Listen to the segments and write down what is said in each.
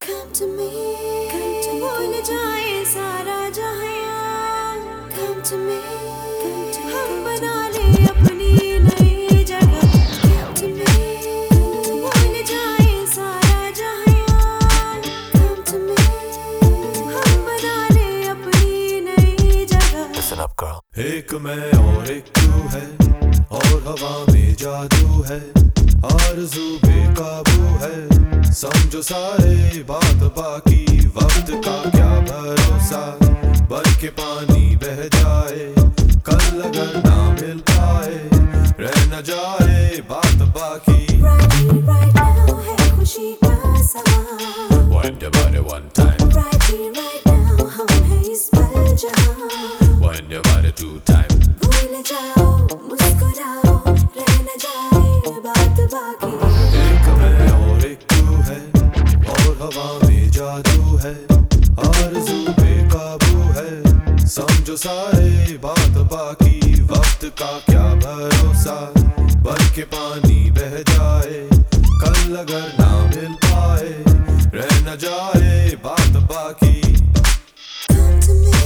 Come to me, भूल जाए सारा जहां। Come to me, हम बना ले अपनी नई जगह। Come to me, भूल जाए सारा जहां। Come to me, हम बना ले अपनी नई जगह। Listen up, girl. एक मैं और एक तू है, और हवा में जादू है, आरज़ू बेकाबू है। समझो सारे बात बाकी, वक्त का क्या भरोसा, बन के पानी बह जाए, कल अगर ना मिल पाए, रह न जाए बात बाकी। Right now है खुशी का समा। Wind your body one time, Right now हम हैं इस पल जहां। wind your body two time. भूल जाओ, मुस्कुराओ, रह न जाए बात बाकी। एक मैं और एक तू है, और हवा में जादू है, आरज़ू बेकाबू है। समझो सारे बात बाकी, वक्त का क्या भरोसा, बन के पानी बह जाए, कल अगर ना मिल पाए, रह न जाए बात बाकी। Come to me,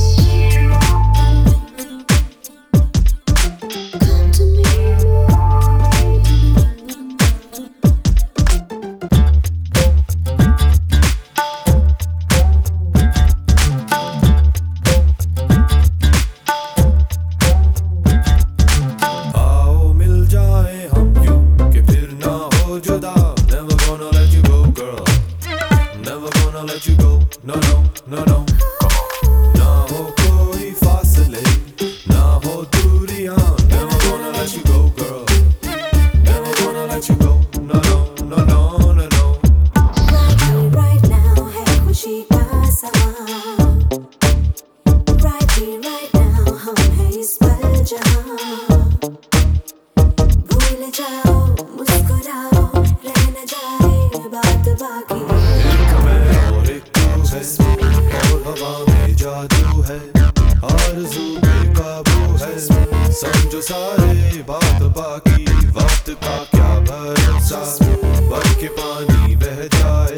come to me। आओ मिल जाए हम यूं कि फिर ना हो जुदा। Never gonna let you go girl, never gonna let you go, no no no no। ना हो कोई फासले, ना हो दूरियां, never gonna let you go girl, never gonna let you go, no no no no no no। Right now है खुशी का समा। Right now हम हैं इस पल जहां। भूल जाओ, मुस्कुराओ, रह न जाए बात बाकी। एक मैं और एक तू है, और हवा में जादू है, आरज़ू बेकाबू है। समझो सारे बात बाकी, वक्त का क्या भरोसा, बन के पानी बह जाए,